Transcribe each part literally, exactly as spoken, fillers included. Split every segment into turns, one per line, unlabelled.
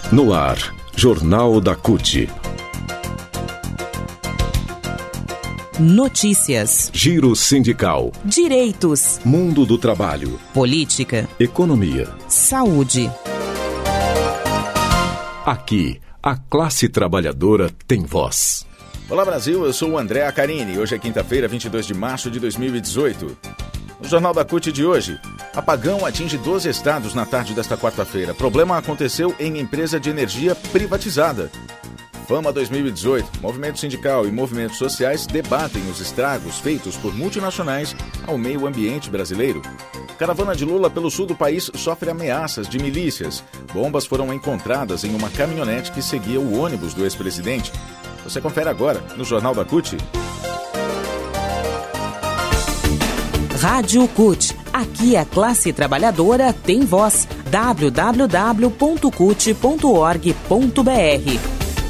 No ar, Jornal da C U T.
Notícias.
Giro sindical.
Direitos.
Mundo do trabalho.
Política.
Economia.
Saúde.
Aqui, a classe trabalhadora tem voz.
Olá Brasil, eu sou o André Acarini. Hoje é quinta-feira, vinte e dois de março de dois mil e dezoito. No Jornal da C U T de hoje, apagão atinge doze estados na tarde desta quarta-feira. Problema aconteceu em empresa de energia privatizada. Fama dois mil e dezoito. Movimento sindical e movimentos sociais debatem os estragos feitos por multinacionais ao meio ambiente brasileiro. Caravana de Lula pelo sul do país sofre ameaças de milícias. Bombas foram encontradas em uma caminhonete que seguia o ônibus do ex-presidente. Você confere agora no Jornal da C U T.
Rádio C U T. Aqui a classe trabalhadora tem voz. w w w ponto cult ponto org ponto b r.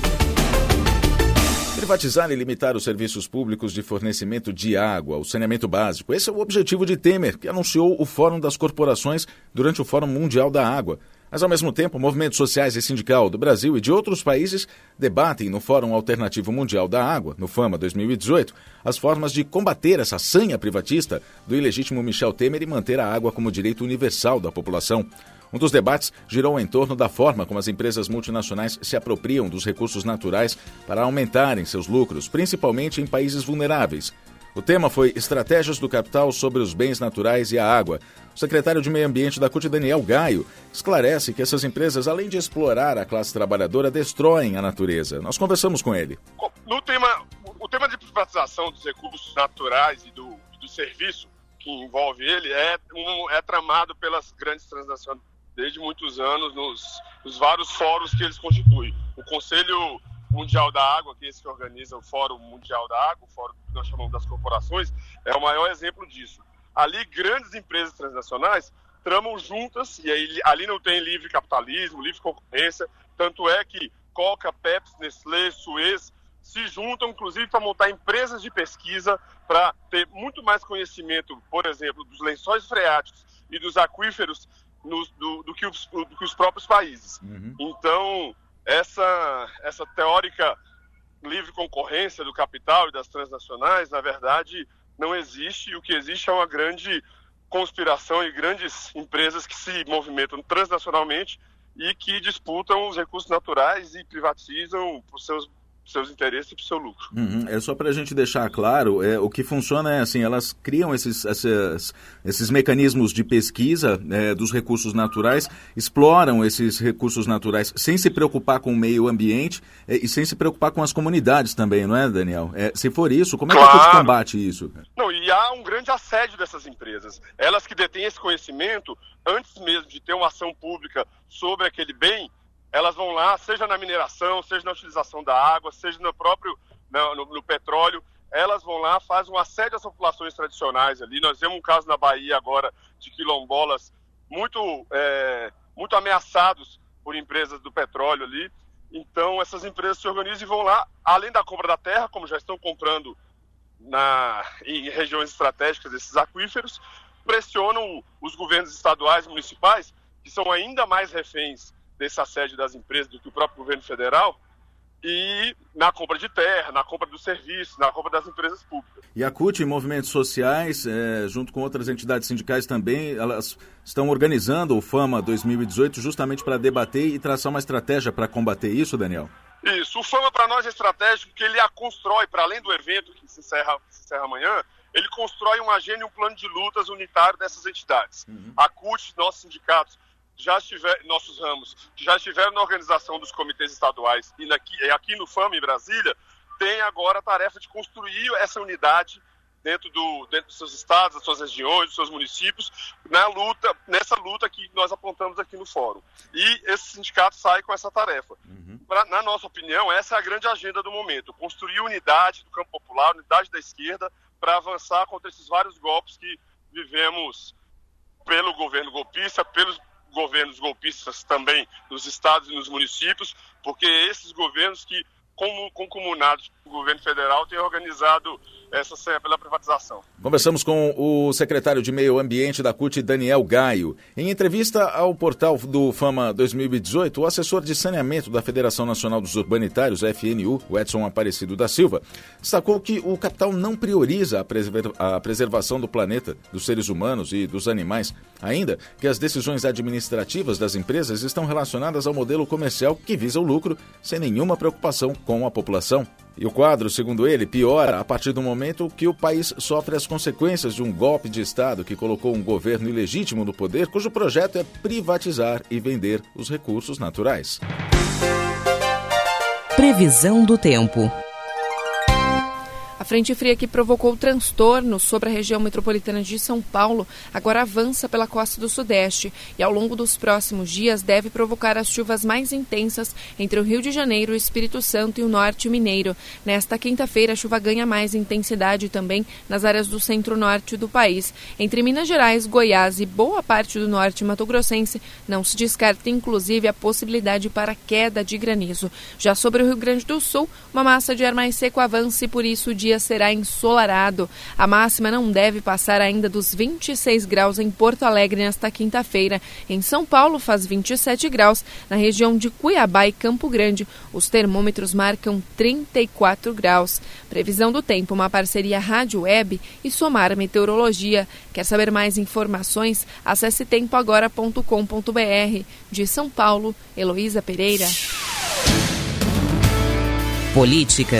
Privatizar e limitar os serviços públicos de fornecimento de água, o saneamento básico. Esse é o objetivo de Temer, que anunciou o Fórum das Corporações durante o Fórum Mundial da Água. Mas, ao mesmo tempo, movimentos sociais e sindical do Brasil e de outros países debatem no Fórum Alternativo Mundial da Água, no Fama dois mil e dezoito, as formas de combater essa sanha privatista do ilegítimo Michel Temer e manter a água como direito universal da população. Um dos debates girou em torno da forma como as empresas multinacionais se apropriam dos recursos naturais para aumentarem seus lucros, principalmente em países vulneráveis. O tema foi Estratégias do Capital sobre os Bens Naturais e a Água. O secretário de Meio Ambiente da C U T, Daniel Gaio, esclarece que essas empresas, além de explorar a classe trabalhadora, destroem a natureza. Nós conversamos com ele.
No tema, o tema de privatização dos recursos naturais e do, do serviço que envolve ele é, um, é tramado pelas grandes transnacionais desde muitos anos nos, nos vários fóruns que eles constituem. O Conselho Mundial da Água, que é esse que organiza o Fórum Mundial da Água, o fórum que nós chamamos das corporações, é o maior exemplo disso. Ali, grandes empresas transnacionais tramam juntas, e aí, ali não tem livre capitalismo, livre concorrência, tanto é que Coca, Pepsi, Nestlé, Suez se juntam, inclusive, para montar empresas de pesquisa para ter muito mais conhecimento, por exemplo, dos lençóis freáticos e dos aquíferos no, do, do, que os, do que os próprios países. Uhum. Então, essa, essa teórica livre concorrência do capital e das transnacionais, na verdade, não existe. O que existe é uma grande conspiração e grandes empresas que se movimentam transnacionalmente e que disputam os recursos naturais e privatizam por seus seus interesses e para o seu lucro.
Uhum. É só para a gente deixar claro, é, o que funciona é assim, elas criam esses, esses, esses mecanismos de pesquisa é, dos recursos naturais, exploram esses recursos naturais sem se preocupar com o meio ambiente é, e sem se preocupar com as comunidades também, não é, Daniel? É, se for isso, como é claro. que a gente combate isso?
Não, e há um grande assédio dessas empresas. Elas que detêm esse conhecimento, antes mesmo de ter uma ação pública sobre aquele bem, elas vão lá, seja na mineração, seja na utilização da água, seja no próprio no, no, no petróleo, elas vão lá, fazem um assédio às populações tradicionais ali. Nós vemos um caso na Bahia agora de quilombolas muito, é, muito ameaçados por empresas do petróleo ali. Então essas empresas se organizam e vão lá, além da compra da terra, como já estão comprando na, em regiões estratégicas desses aquíferos, pressionam os governos estaduais e municipais, que são ainda mais reféns desse assédio das empresas do que o próprio governo federal, e na compra de terra, na compra dos serviços, na compra das empresas públicas.
E a C U T e movimentos sociais, é, junto com outras entidades sindicais também, elas estão organizando o Fama dois mil e dezoito justamente para debater e traçar uma estratégia para combater isso, Daniel?
Isso, o Fama para nós é estratégico porque ele a constrói, para além do evento que se encerra, se encerra amanhã, ele constrói uma agenda e um plano de lutas unitário dessas entidades. Uhum. A C U T, nossos sindicatos, já estiver, nossos ramos, que já estiveram na organização dos comitês estaduais e aqui, aqui no Fama, em Brasília, tem agora a tarefa de construir essa unidade dentro, do, dentro dos seus estados, das suas regiões, dos seus municípios, na luta, nessa luta que nós apontamos aqui no fórum. E esse sindicato sai com essa tarefa. Uhum. Pra, na nossa opinião, essa é a grande agenda do momento, construir unidade do campo popular, unidade da esquerda, para avançar contra esses vários golpes que vivemos pelo governo golpista, pelos governos golpistas também nos estados e nos municípios, porque esses governos que, como concomunados com o governo federal, têm organizado essa pela privatização.
Conversamos com o secretário de Meio Ambiente da C U T, Daniel Gaio. Em entrevista ao portal do Fama dois mil e dezoito, o assessor de saneamento da Federação Nacional dos Urbanitários, F N U, o Edson Aparecido da Silva, destacou que o capital não prioriza a, preserv... a preservação do planeta, dos seres humanos e dos animais, ainda que as decisões administrativas das empresas estão relacionadas ao modelo comercial que visa o lucro, sem nenhuma preocupação com a população. E o quadro, segundo ele, piora a partir do momento que o país sofre as consequências de um golpe de Estado que colocou um governo ilegítimo no poder, cujo projeto é privatizar e vender os recursos naturais.
Previsão do tempo.
A frente fria que provocou transtornos sobre a região metropolitana de São Paulo agora avança pela costa do Sudeste e ao longo dos próximos dias deve provocar as chuvas mais intensas entre o Rio de Janeiro, o Espírito Santo e o Norte Mineiro. Nesta quinta-feira, a chuva ganha mais intensidade também nas áreas do centro-norte do país. Entre Minas Gerais, Goiás e boa parte do norte mato-grossense, não se descarta inclusive a possibilidade para queda de granizo. Já sobre o Rio Grande do Sul, uma massa de ar mais seco avança e por isso o dia será ensolarado. A máxima não deve passar ainda dos vinte e seis graus em Porto Alegre nesta quinta-feira. Em São Paulo faz vinte e sete graus. Na região de Cuiabá e Campo Grande, os termômetros marcam trinta e quatro graus. Previsão do tempo, uma parceria Rádio Web e Somar Meteorologia. Quer saber mais informações? Acesse tempo agora ponto com ponto b r. De São Paulo, Heloísa Pereira.
Política.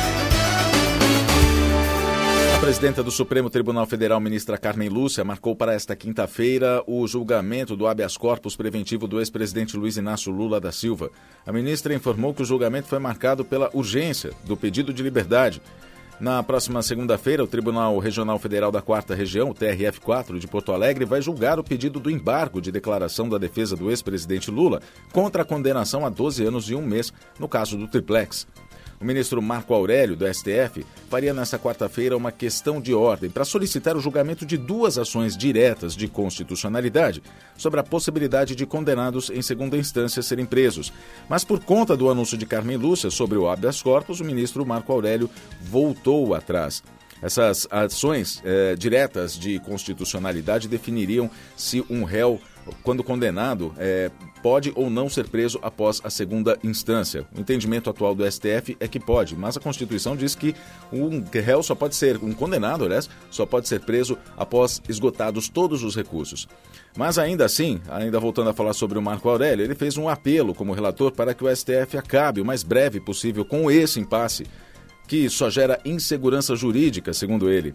A presidenta do Supremo Tribunal Federal, ministra Carmen Lúcia, marcou para esta quinta-feira o julgamento do habeas corpus preventivo do ex-presidente Luiz Inácio Lula da Silva. A ministra informou que o julgamento foi marcado pela urgência do pedido de liberdade. Na próxima segunda-feira, o Tribunal Regional Federal da Quarta Região, o T R F quatro, de Porto Alegre, vai julgar o pedido do embargo de declaração da defesa do ex-presidente Lula contra a condenação a doze anos e um mês no caso do Triplex. O ministro Marco Aurélio, do S T F, faria nesta quarta-feira uma questão de ordem para solicitar o julgamento de duas ações diretas de constitucionalidade sobre a possibilidade de condenados em segunda instância serem presos. Mas por conta do anúncio de Carmen Lúcia sobre o habeas corpus, o ministro Marco Aurélio voltou atrás. Essas ações eh, diretas de constitucionalidade definiriam se um réu, quando condenado, eh, pode ou não ser preso após a segunda instância. O entendimento atual do S T F é que pode, mas a Constituição diz que um réu só pode ser, um condenado, aliás, só pode ser preso após esgotados todos os recursos. Mas ainda assim, ainda voltando a falar sobre o Marco Aurélio, ele fez um apelo como relator para que o S T F acabe o mais breve possível com esse impasse, que só gera insegurança jurídica, segundo ele.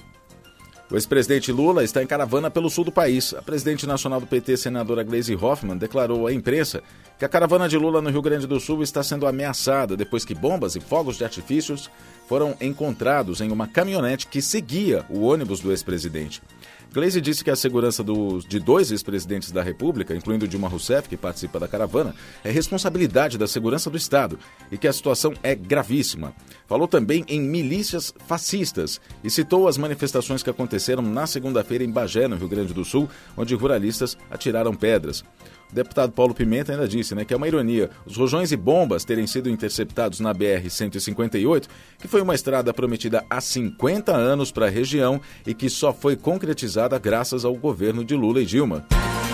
O ex-presidente Lula está em caravana pelo sul do país. A presidente nacional do P T, senadora Gleisi Hoffmann, declarou à imprensa que a caravana de Lula no Rio Grande do Sul está sendo ameaçada depois que bombas e fogos de artifícios foram encontrados em uma caminhonete que seguia o ônibus do ex-presidente. Gleisi disse que a segurança dos, de dois ex-presidentes da República, incluindo Dilma Rousseff, que participa da caravana, é responsabilidade da segurança do Estado e que a situação é gravíssima. Falou também em milícias fascistas e citou as manifestações que aconteceram na segunda-feira em Bagé, no Rio Grande do Sul, onde ruralistas atiraram pedras. O deputado Paulo Pimenta ainda disse, né, que é uma ironia os rojões e bombas terem sido interceptados na B R cento e cinquenta e oito, que foi uma estrada prometida há cinquenta anos para a região e que só foi concretizada graças ao governo de Lula e Dilma.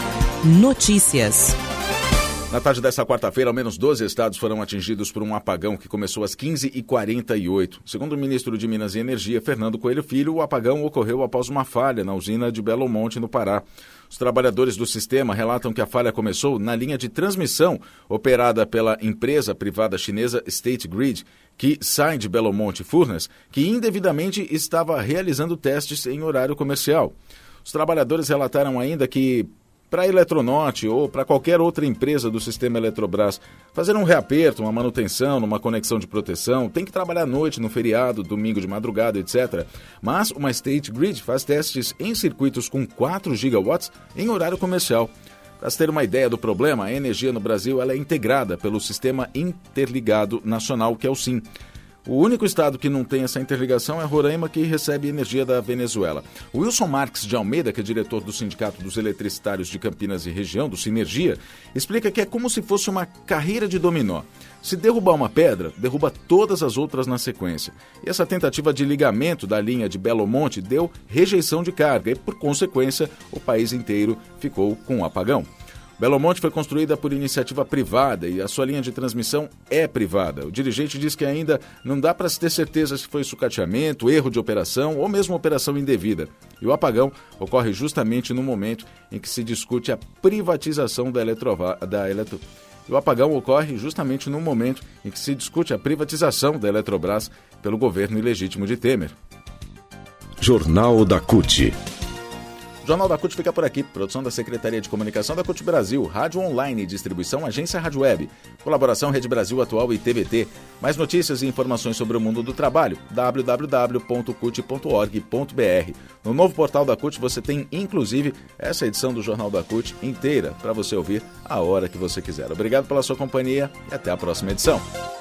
Notícias.
Na tarde desta quarta-feira, ao menos doze estados foram atingidos por um apagão que começou às quinze e quarenta e oito. Segundo o ministro de Minas e Energia, Fernando Coelho Filho, o apagão ocorreu após uma falha na usina de Belo Monte, no Pará. Os trabalhadores do sistema relatam que a falha começou na linha de transmissão operada pela empresa privada chinesa State Grid, que sai de Belo Monte Furnas, que indevidamente estava realizando testes em horário comercial. Os trabalhadores relataram ainda que, para a Eletronorte ou para qualquer outra empresa do sistema Eletrobras fazer um reaperto, uma manutenção, numa conexão de proteção, tem que trabalhar à noite, no feriado, domingo de madrugada, etcétera. Mas uma State Grid faz testes em circuitos com quatro gigawatts em horário comercial. Para se ter uma ideia do problema, a energia no Brasil ela é integrada pelo Sistema Interligado Nacional, que é o SIM. O único estado que não tem essa interligação é Roraima, que recebe energia da Venezuela. O Wilson Marques de Almeida, que é diretor do Sindicato dos Eletricitários de Campinas e Região, do Sinergia, explica que é como se fosse uma carreira de dominó. Se derrubar uma pedra, derruba todas as outras na sequência. E essa tentativa de ligamento da linha de Belo Monte deu rejeição de carga e, por consequência, o país inteiro ficou com um apagão. Belo Monte foi construída por iniciativa privada e a sua linha de transmissão é privada. O dirigente diz que ainda não dá para se ter certeza se foi sucateamento, erro de operação ou mesmo operação indevida. E o apagão ocorre justamente no momento em que se discute a privatização da Eletrova... da Eletro... O apagão ocorre justamente no momento em que se discute a privatização da Eletrobras pelo governo ilegítimo de Temer.
Jornal da C U T.
O Jornal da C U T fica por aqui. Produção da Secretaria de Comunicação da C U T Brasil, Rádio Online e Distribuição Agência Rádio Web. Colaboração Rede Brasil Atual e T V T. Mais notícias e informações sobre o mundo do trabalho, w w w ponto c u t ponto org ponto b r. No novo portal da C U T você tem, inclusive, essa edição do Jornal da C U T inteira para você ouvir a hora que você quiser. Obrigado pela sua companhia e até a próxima edição.